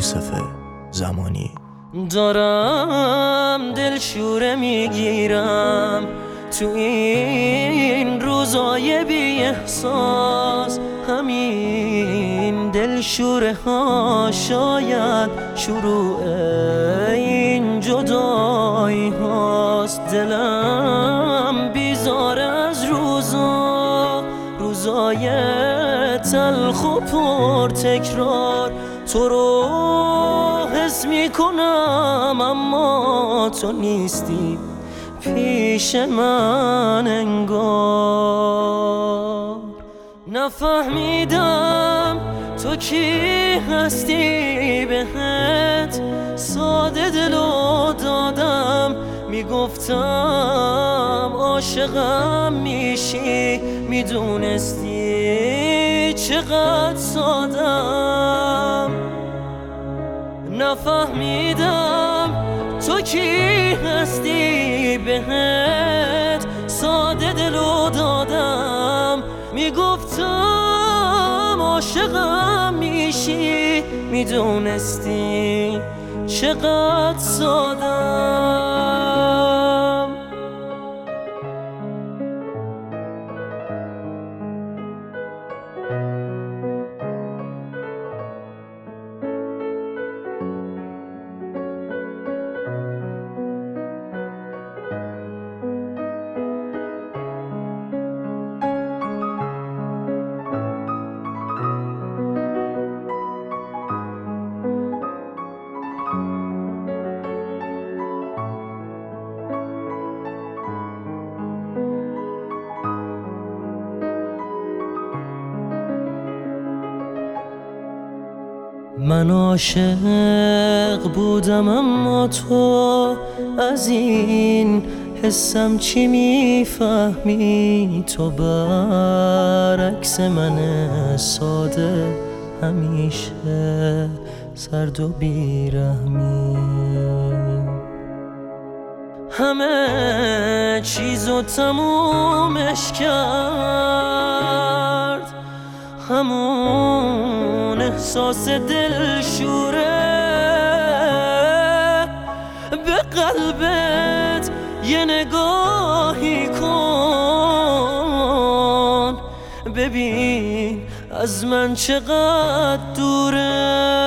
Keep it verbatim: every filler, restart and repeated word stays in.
یوسف زمانی. دارم دلشوره میگیرم تو این روزای بی احساس، همین دلشوره ها شاید شروع این جدایی هاست. دلم بیزار از روزا روزای تلخ و پر تکرار، تو رو حس میکنم اما تو نیستی پیش من انگار. نفهمیدم تو کی هستی، بهت ساده دلو دادم، میگفتم عاشقم میشی، میدونستی چقدر سادم. نفهمیدم تو کی هستی، بهت ساده دلو دادم، میگفتم عاشقم میشی، میدونستی چقدر سادم. من عاشق بودم اما تو از این حسم چی میفهمی؟ تو برعکس من ساده همیشه سرد و بیرحمی، همه چیزو تمومش کرد همون احساس دلشوره. به قلبت یه نگاهی کن، ببین از من چقدر دوره.